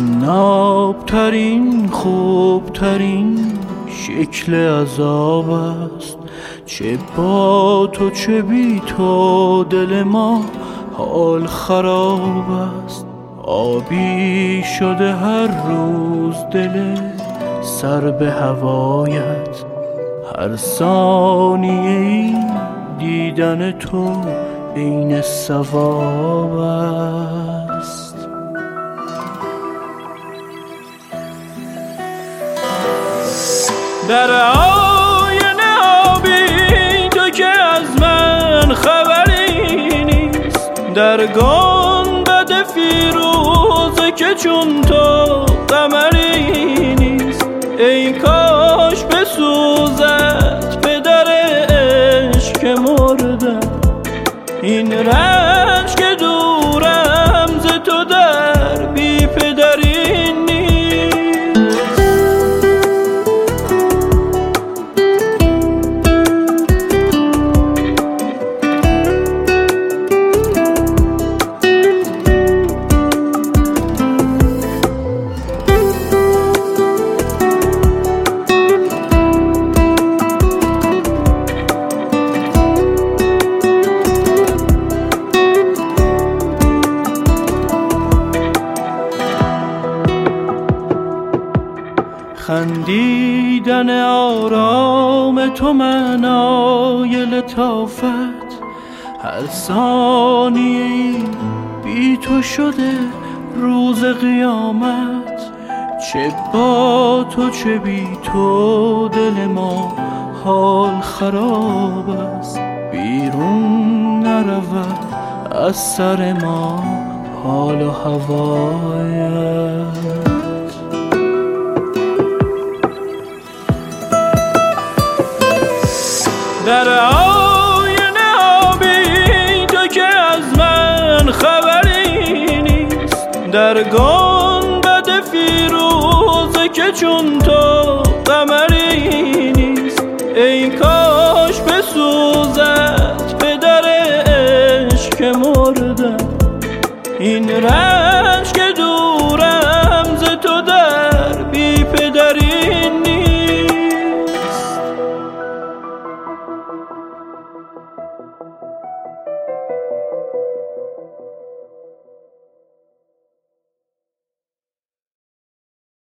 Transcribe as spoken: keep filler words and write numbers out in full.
تنابترین خوبترین شکل عذاب است. چه با تو چه بی تو دل ما حال خراب است. آبی شده هر روز دل سر به هوایت، هر ثانیه ای دیدن تو عین ثواب است. در آینه آبی تو که از من خبری نیست، در گنبد فیروزه که چون تو قمری نیست. ای کاش بسوزد پدر عشق که مردم، این رنج که دورم ز تو در بی پدری نیست. خندیدن آرام تو معنای لطافت، هر ثانیه بی تو شده روز قیامت. چه با تو چه بی تو دل ما حال خراب است. بیرون نرود از سر ما حال و هوایت. در آینه آبی تو که از من خبری نیست، در گنبد فیروزه که چون تو قمری نیست. ای کاش بسوزد